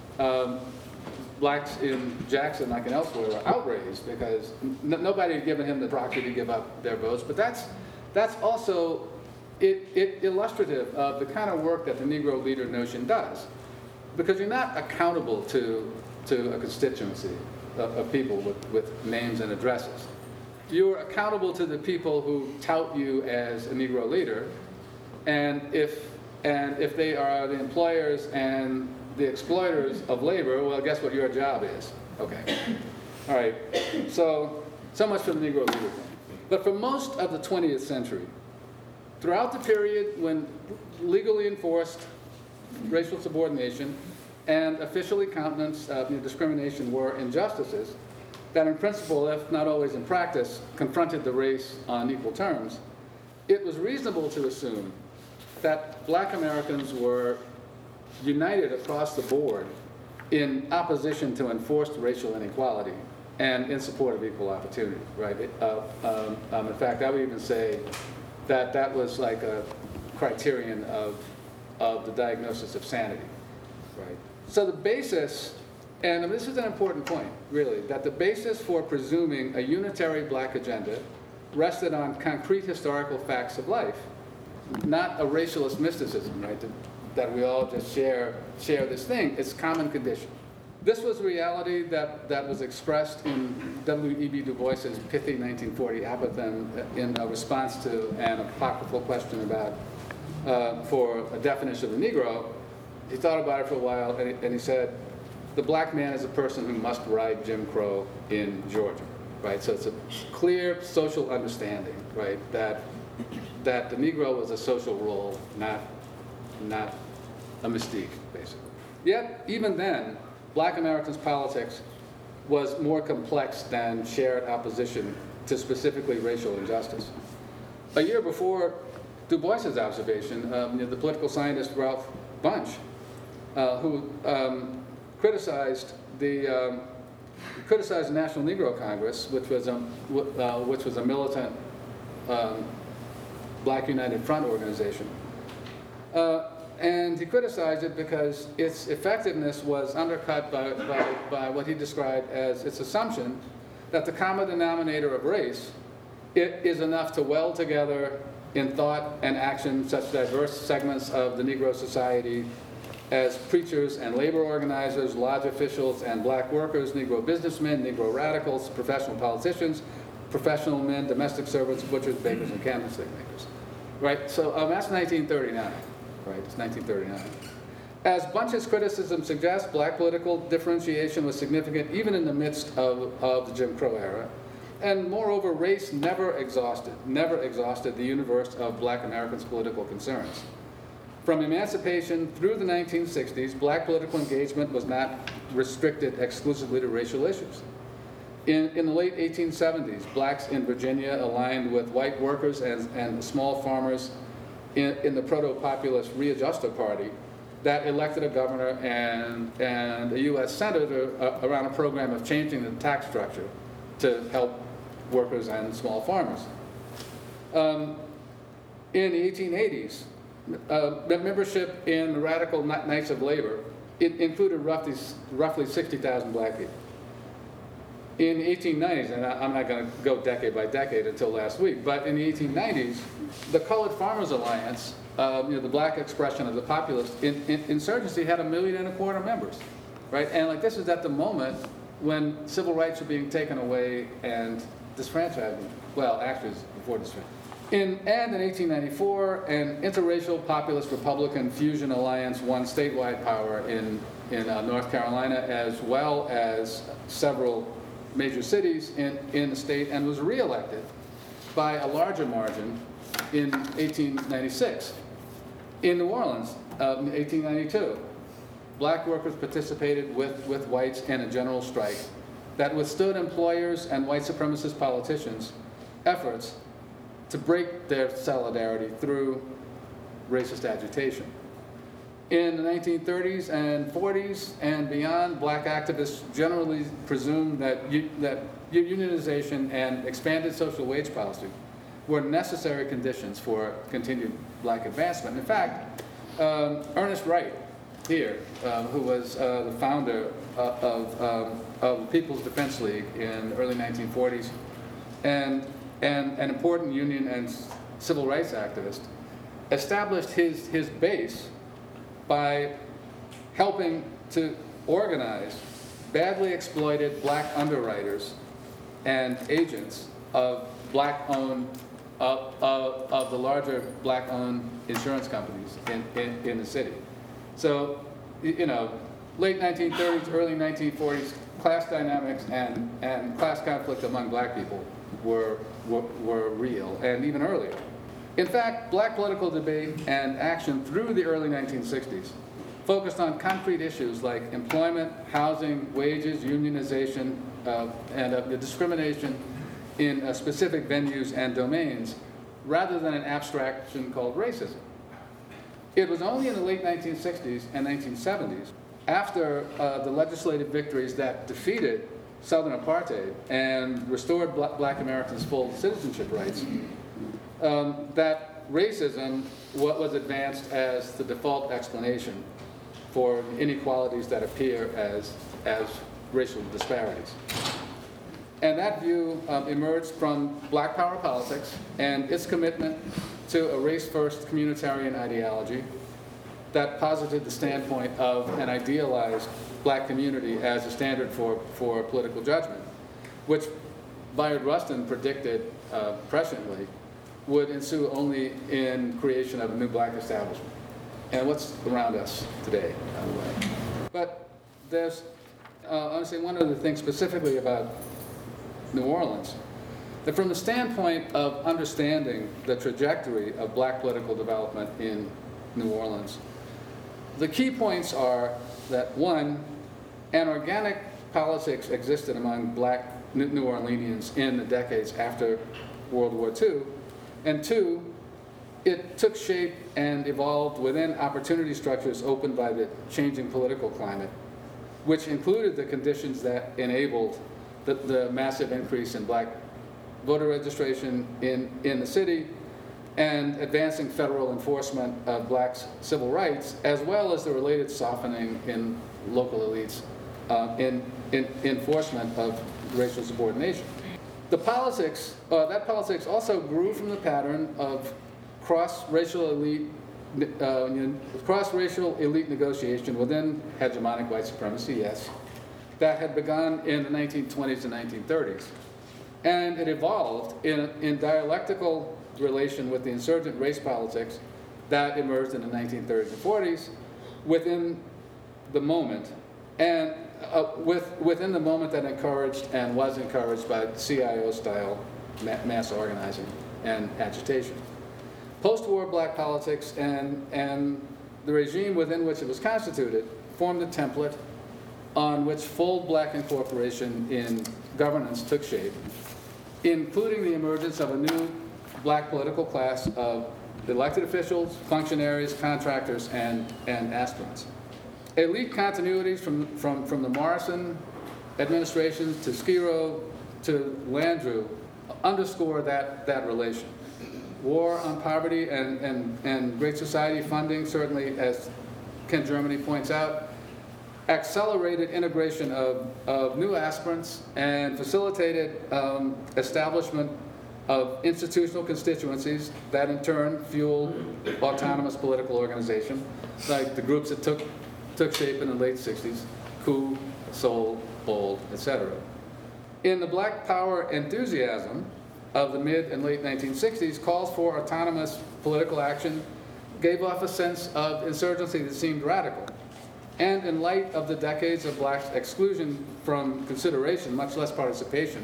blacks in Jackson, like and elsewhere, were outraged because nobody had given him the proxy to give up their votes. But that's also illustrative of the kind of work that the Negro leader notion does, because you're not accountable to a constituency of people with names and addresses. You're accountable to the people who tout you as a Negro leader, and if they are the employers and the exploiters of labor, well, guess what your job is? Okay. All right. So much for the Negro leader thing. But for most of the 20th century, throughout the period when legally enforced racial subordination and officially countenanced discrimination were injustices that in principle, if not always in practice, confronted the race on equal terms, it was reasonable to assume that black Americans were united across the board in opposition to enforced racial inequality and in support of equal opportunity, right? In fact, I would even say that was like a criterion of the diagnosis of sanity, right? So the basis, and this is an important point, really, that the basis for presuming a unitary black agenda rested on concrete historical facts of life, not a racialist mysticism, right? That we all just share this thing. It's common condition. This was reality that was expressed in W.E.B. Du Bois's pithy 1940 apothegm in a response to an apocryphal question about for a definition of the Negro. He thought about it for a while, and he said, the black man is a person who must ride Jim Crow in Georgia, right? So it's a clear social understanding, right, that the Negro was a social role, not a mystique, basically. Yet, even then, black Americans' politics was more complex than shared opposition to specifically racial injustice. A year before Du Bois's observation, the political scientist Ralph Bunche, who criticized the National Negro Congress, which was a militant Black United Front organization. And he criticized it because its effectiveness was undercut by what he described as its assumption that the common denominator of race is enough to weld together in thought and action such diverse segments of the Negro society as preachers and labor organizers, lodge officials and black workers, Negro businessmen, Negro radicals, professional politicians, professional men, domestic servants, butchers, bakers, and candlestick makers. Right? So that's 1939. Right? It's 1939. As Bunche's criticism suggests, black political differentiation was significant even in the midst of the Jim Crow era. And moreover, race never exhausted the universe of black Americans' political concerns. From emancipation through the 1960s, black political engagement was not restricted exclusively to racial issues. In the late 1870s, blacks in Virginia aligned with white workers and small farmers in the proto-populist Readjuster Party that elected a governor and a U.S. senator around a program of changing the tax structure to help workers and small farmers. In the 1880s, membership in the Radical Knights of Labor, it included roughly 60,000 black people. In the 1890s, and I'm not going to go decade by decade until last week, but in the 1890s, the Colored Farmers Alliance, the black expression of the populist insurgency, had 1.25 million members, right? And like this is at the moment when civil rights are being taken away and disfranchisement. Well, actually, it's before disfranchisement. In 1894, an interracial populist Republican fusion alliance won statewide power in North Carolina, as well as several major cities in the state, and was reelected by a larger margin in 1896. In New Orleans, in 1892, black workers participated with whites in a general strike that withstood employers and white supremacist politicians' efforts to break their solidarity through racist agitation. In the 1930s and 40s and beyond, black activists generally presumed that unionization and expanded social wage policy were necessary conditions for continued black advancement. In fact, Ernest Wright here, who was the founder of the People's Defense League in the early 1940s, and an important union and civil rights activist, established his base by helping to organize badly exploited black underwriters and agents of black-owned, of the larger black-owned insurance companies in the city. So, late 1930s, early 1940s, class dynamics and class conflict among black people were real, and even earlier. In fact, black political debate and action through the early 1960s focused on concrete issues like employment, housing, wages, unionization, and the discrimination in specific venues and domains, rather than an abstraction called racism. It was only in the late 1960s and 1970s, after the legislative victories that defeated Southern apartheid and restored black Americans' full citizenship rights, that racism was advanced as the default explanation for inequalities that appear as racial disparities. And that view emerged from black power politics and its commitment to a race-first communitarian ideology that posited the standpoint of an idealized black community as a standard for political judgment, which Bayard Rustin predicted presciently would ensue only in creation of a new black establishment. And what's around us today, by the way. But there's, I want to say one other thing specifically about New Orleans, that from the standpoint of understanding the trajectory of black political development in New Orleans, the key points are that, one, an organic politics existed among black New Orleanians in the decades after World War II, and two, it took shape and evolved within opportunity structures opened by the changing political climate, which included the conditions that enabled the massive increase in black voter registration in the city and advancing federal enforcement of blacks' civil rights, as well as the related softening in local elites in enforcement of racial subordination. The politics, that politics also grew from the pattern of cross-racial elite negotiation within hegemonic white supremacy, yes, that had begun in the 1920s and 1930s. And it evolved in dialectical relation with the insurgent race politics that emerged in the 1930s and 40s within the moment, and within the moment that encouraged and was encouraged by CIO-style mass organizing and agitation. Post-war black politics and the regime within which it was constituted formed a template on which full black incorporation in governance took shape, including the emergence of a new black political class of elected officials, functionaries, contractors, and aspirants. Elite continuities from the Morrison administration to Skiro to Landrieu underscore that relation. War on poverty and Great Society funding, certainly, as Ken Germany points out, accelerated integration of new aspirants and facilitated establishment of institutional constituencies that in turn fueled autonomous political organization, like the groups that took shape in the late 60s, Coup, Soul, Bold, etc. In the Black Power enthusiasm of the mid and late 1960s, calls for autonomous political action gave off a sense of insurgency that seemed radical. And in light of the decades of blacks' exclusion from consideration, much less participation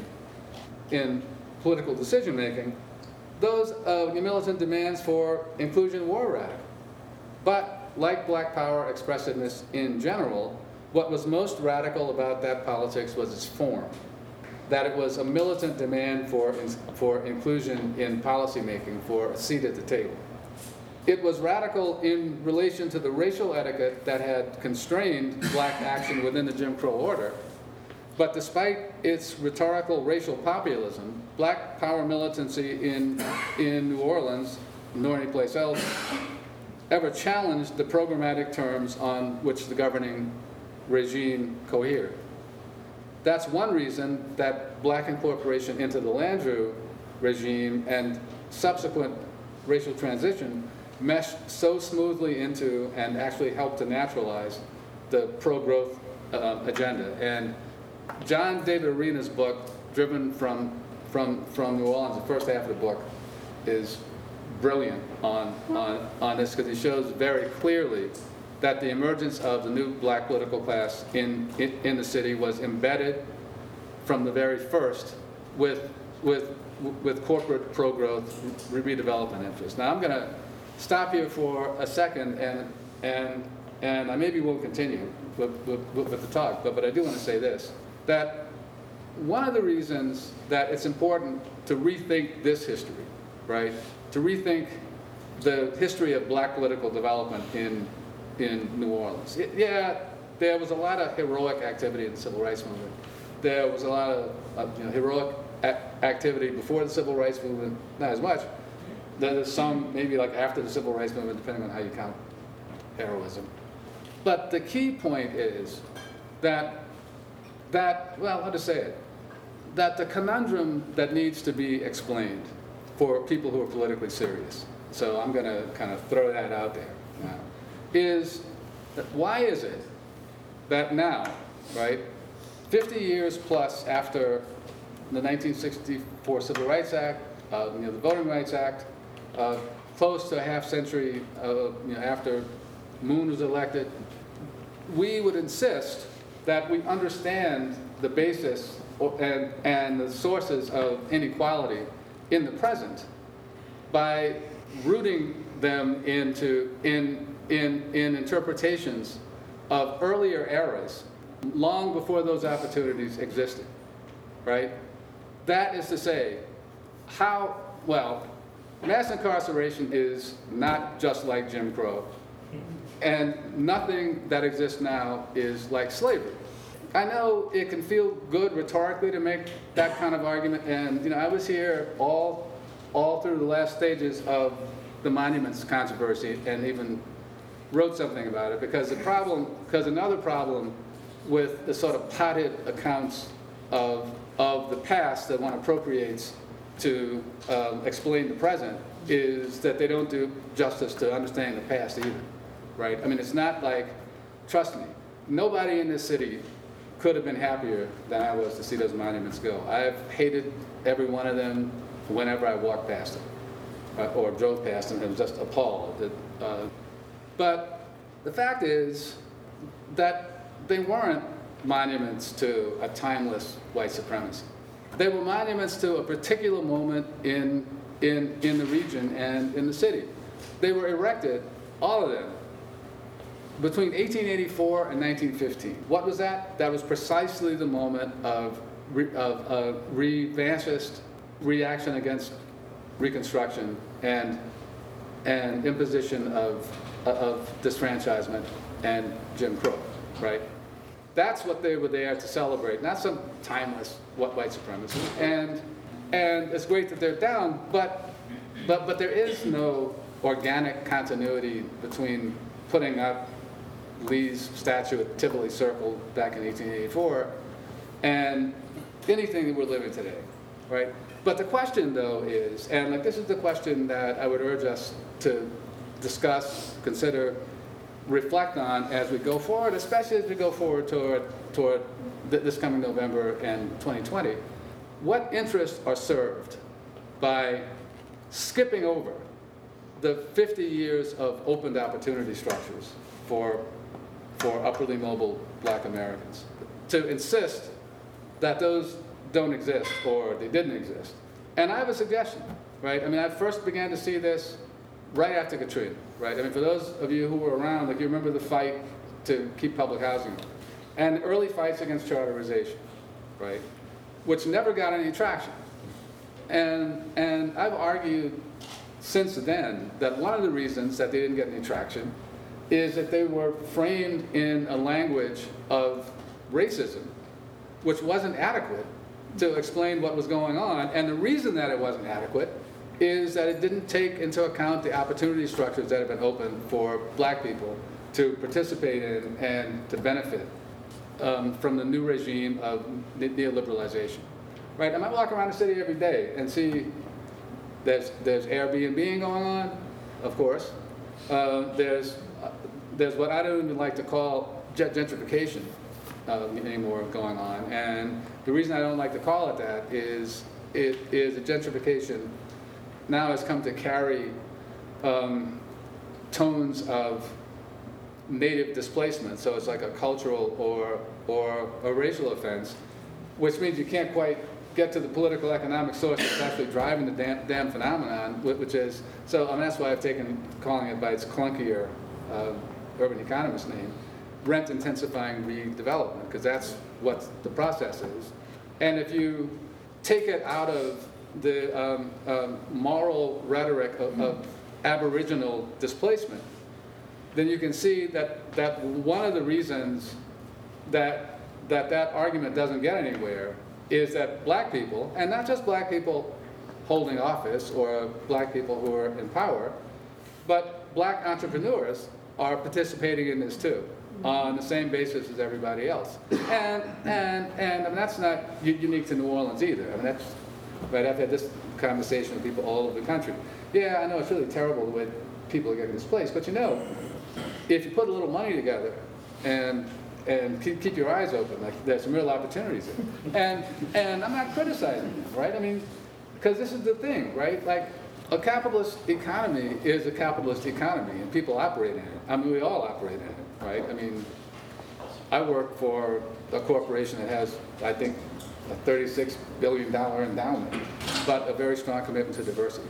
in political decision-making, those militant demands for inclusion were radical. But like Black Power expressiveness in general, what was most radical about that politics was its form, that it was a militant demand for inclusion in policymaking, for a seat at the table. It was radical in relation to the racial etiquette that had constrained black action within the Jim Crow order. But despite its rhetorical racial populism, Black Power militancy in New Orleans, nor any place else, ever challenged the programmatic terms on which the governing regime cohered. That's one reason that black incorporation into the Landrieu regime and subsequent racial transition meshed so smoothly into and actually helped to naturalize the pro-growth agenda. And John David Arena's book, Driven from New Orleans, the first half of the book, is brilliant on this, because he shows very clearly that the emergence of the new black political class in the city was embedded from the very first with corporate pro-growth redevelopment interests. Now I'm going to stop here for a second, and I maybe will continue with the talk, but I do want to say this, that one of the reasons that it's important to rethink this history, right, to rethink the history of black political development in New Orleans. There was a lot of heroic activity in the civil rights movement. There was a lot of heroic activity before the civil rights movement, not as much. There's some maybe like after the civil rights movement, depending on how you count heroism. But the key point is that how to say it, that the conundrum that needs to be explained for people who are politically serious, so I'm going to kind of throw that out there now, is that why is it that now, right, 50 years plus after the 1964 Civil Rights Act, the Voting Rights Act, close to a half century after Moon was elected, we would insist that we understand the basis and the sources of inequality in the present by rooting them in interpretations of earlier eras, long before those opportunities existed, right? That is to say, mass incarceration is not just like Jim Crow, and nothing that exists now is like slavery. I know it can feel good rhetorically to make that kind of argument, and I was here all through the last stages of the monuments controversy, and even wrote something about it, because another problem with the sort of potted accounts of the past that one appropriates to explain the present is that they don't do justice to understanding the past either, right? I mean, it's not like, trust me, nobody in this city could have been happier than I was to see those monuments go. I've hated every one of them whenever I walked past them or drove past them. It was just appalled. But the fact is that they weren't monuments to a timeless white supremacy. They were monuments to a particular moment in the region and in the city. They were erected, all of them, between 1884 and 1915. What was that? That was precisely the moment of revanchist reaction against Reconstruction and imposition of disfranchisement and Jim Crow, right? That's what they were there to celebrate, not some timeless white supremacy. And it's great that they're down, but there is no organic continuity between putting up Lee's statue at Tivoli Circle back in 1884 and anything that we're living today, right? But the question, though, is, and like this is the question that I would urge us to discuss, consider, reflect on as we go forward, especially as we go forward toward this coming November and 2020. What interests are served by skipping over the 50 years of opened opportunity structures for upwardly mobile Black Americans, to insist that those don't exist or they didn't exist? And I have a suggestion, right? I mean, I first began to see this right after Katrina, right? I mean, for those of you who were around, like you remember the fight to keep public housing and early fights against charterization, right? Which never got any traction. And I've argued since then that one of the reasons that they didn't get any traction is that they were framed in a language of racism, which wasn't adequate to explain what was going on. And the reason that it wasn't adequate is that it didn't take into account the opportunity structures that have been opened for Black people to participate in and to benefit from the new regime of neoliberalization, right? I might walk around the city every day and see there's Airbnb going on, of course. There's what I don't even like to call gentrification anymore going on, and the reason I don't like to call it that is the gentrification now has come to carry tones of native displacement, so it's like a cultural or a racial offense, which means you can't quite get to the political economic source that's actually driving the damn phenomenon, which is, so I mean, that's why I've taken calling it by its clunkier urban economist name, rent intensifying redevelopment, because that's what the process is. And if you take it out of the moral rhetoric of Aboriginal displacement, then you can see that one of the reasons that argument doesn't get anywhere is that Black people, and not just Black people holding office or Black people who are in power, but Black entrepreneurs are participating in this too, on the same basis as everybody else. And I mean, that's not unique to New Orleans either. I mean, that's, right, I've had this conversation with people all over the country. Yeah, I know it's really terrible the way people are getting displaced, but you know, if you put a little money together and keep your eyes open, like there's some real opportunities there. And I'm not criticizing them, right? I mean, because this is the thing, right? Like, a capitalist economy is a capitalist economy, and people operate in it. I mean, we all operate in it, right? I mean, I work for a corporation that has, I think, a $36 billion endowment, but a very strong commitment to diversity.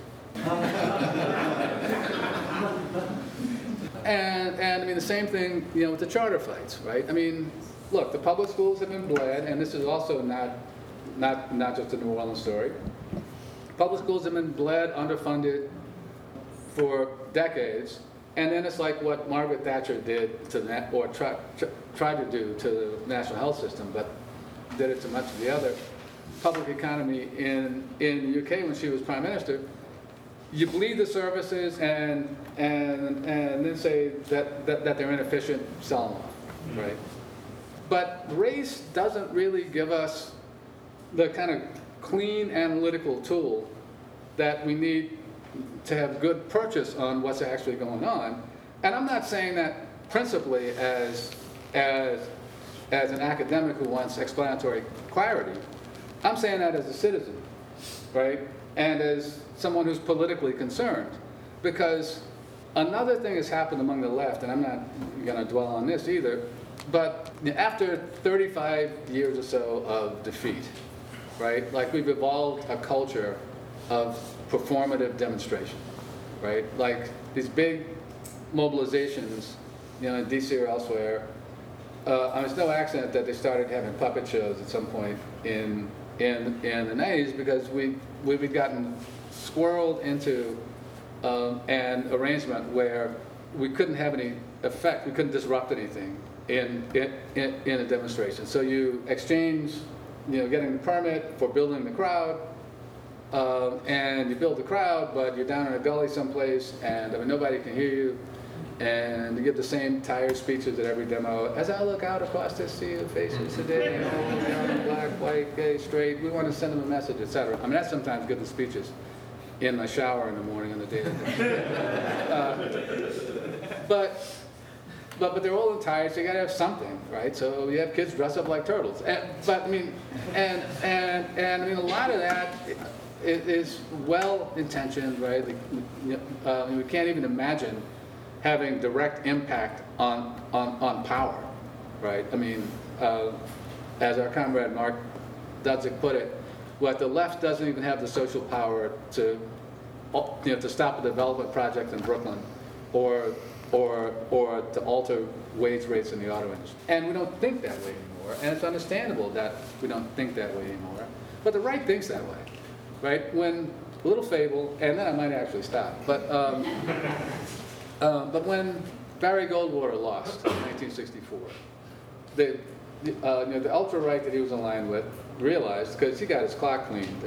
And I mean, the same thing, you know, with the charter flights, right? I mean, look, the public schools have been bled, and this is also not just a New Orleans story. Public schools have been bled, underfunded for decades, and then it's like what Margaret Thatcher did to the, or tried to do to the national health system, but did it to much of the other public economy in the UK when she was Prime Minister. You bleed the services and then say that they're inefficient, sell them off, right? But race doesn't really give us the kind of clean analytical tool that we need to have good purchase on what's actually going on. And I'm not saying that principally as an academic who wants explanatory clarity. I'm saying that as a citizen, right? And as someone who's politically concerned. Because another thing has happened among the left, and I'm not going to dwell on this either, but after 35 years or so of defeat, right? Like, we've evolved a culture of performative demonstration, right? Like, these big mobilizations in DC or elsewhere, it's no accident that they started having puppet shows at some point in the 90s, because we'd gotten squirreled into an arrangement where we couldn't have any effect, we couldn't disrupt anything in a demonstration. So you exchange, getting the permit for building the crowd, and you build the crowd, but you're down in a gully someplace, and nobody can hear you, and you give the same tired speeches at every demo. As I look out across this sea of faces today, young, black, white, gay, straight, we want to send them a message, etc. I sometimes give the speeches in my shower in the morning on the day of the but they're old and tired, so you gotta have something, right? So you have kids dress up like turtles. And a lot of that is well-intentioned, right? We can't even imagine having direct impact on power, right? As our comrade Mark Dudzik put it, the left doesn't even have the social power to stop a development project in Brooklyn, or to alter wage rates in the auto industry. And we don't think that way anymore, and it's understandable that we don't think that way anymore. But the right thinks that way, right? When a little fable, and then I might actually stop. But when Barry Goldwater lost in 1964, the ultra right that he was aligned with realized, because he got his clock cleaned.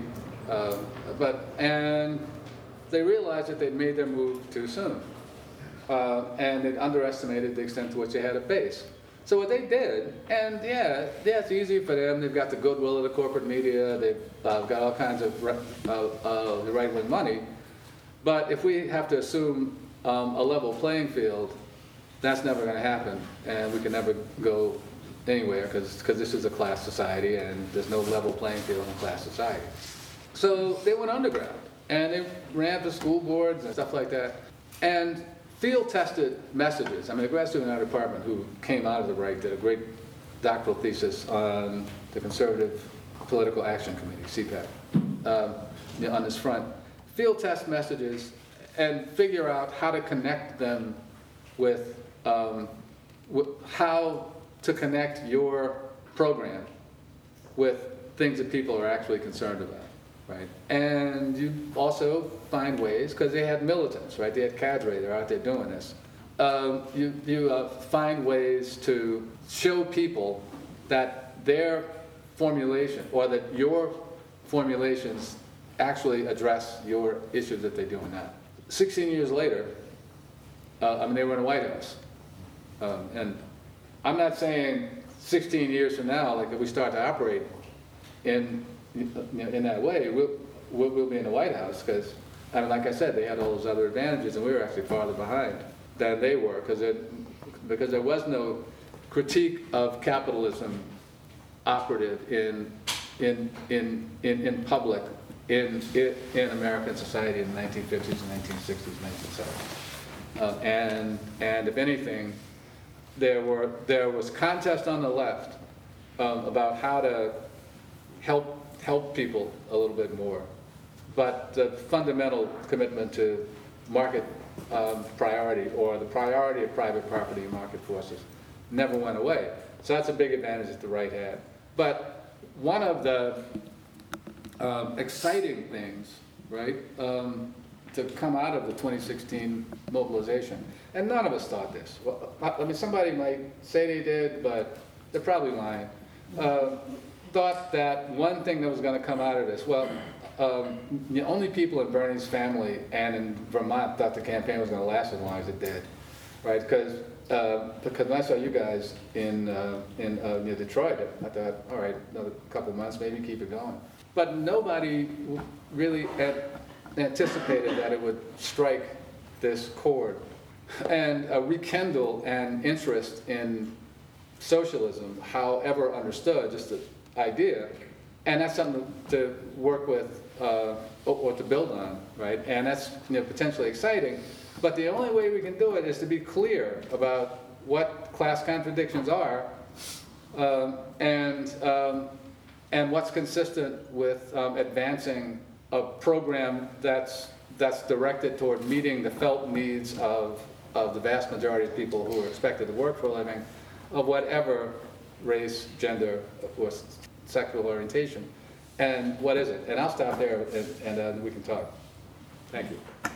And they realized that they'd made their move too soon. And it underestimated the extent to which they had a base. So what they did, and it's easy for them. They've got the goodwill of the corporate media. They've got all kinds of the right-wing money. But if we have to assume a level playing field, that's never going to happen, and we can never go anywhere, because this is a class society, and there's no level playing field in a class society. So they went underground, and they ran for school boards and stuff like that, and field-tested messages. The grad student in our department who came out of the right did a great doctoral thesis on the Conservative Political Action Committee, CPAC, on this front. Field test messages and figure out how to connect them with how to connect your program with things that people are actually concerned about. Right, and you also find ways, because they had militants, right? They had cadre, they're out there doing this. You find ways to show people that their formulation, or that your formulations actually address your issues that they're doing now. 16 years later, they were in the White House. And I'm not saying 16 years from now, like if we start to operate in that way, we'll be in the White House, because, like I said, they had all those other advantages, and we were actually farther behind than they were, because there was no critique of capitalism operative in public in American society in the 1950s and 1960s, 1970s. And if anything, there was contest on the left about how to help people a little bit more. But the fundamental commitment to market priority, or the priority of private property and market forces, never went away. So that's a big advantage that the right had. But one of the exciting things, right, to come out of the 2016 mobilization, and none of us thought this. Well, somebody might say they did, but they're probably lying. Thought that one thing that was going to come out of this, only people in Bernie's family and in Vermont thought the campaign was going to last as long as it did, right? Because when I saw you guys in near Detroit, I thought, all right, another couple months, maybe keep it going. But nobody really had anticipated that it would strike this chord and rekindle an interest in socialism, however understood, just the idea, and that's something to work with or to build on, right? And that's potentially exciting. But the only way we can do it is to be clear about what class contradictions are, and what's consistent with advancing a program that's directed toward meeting the felt needs of of the vast majority of people who are expected to work for a living, of whatever race, gender, or sexual orientation. And what is it? And I'll stop there and we can talk. Thank you.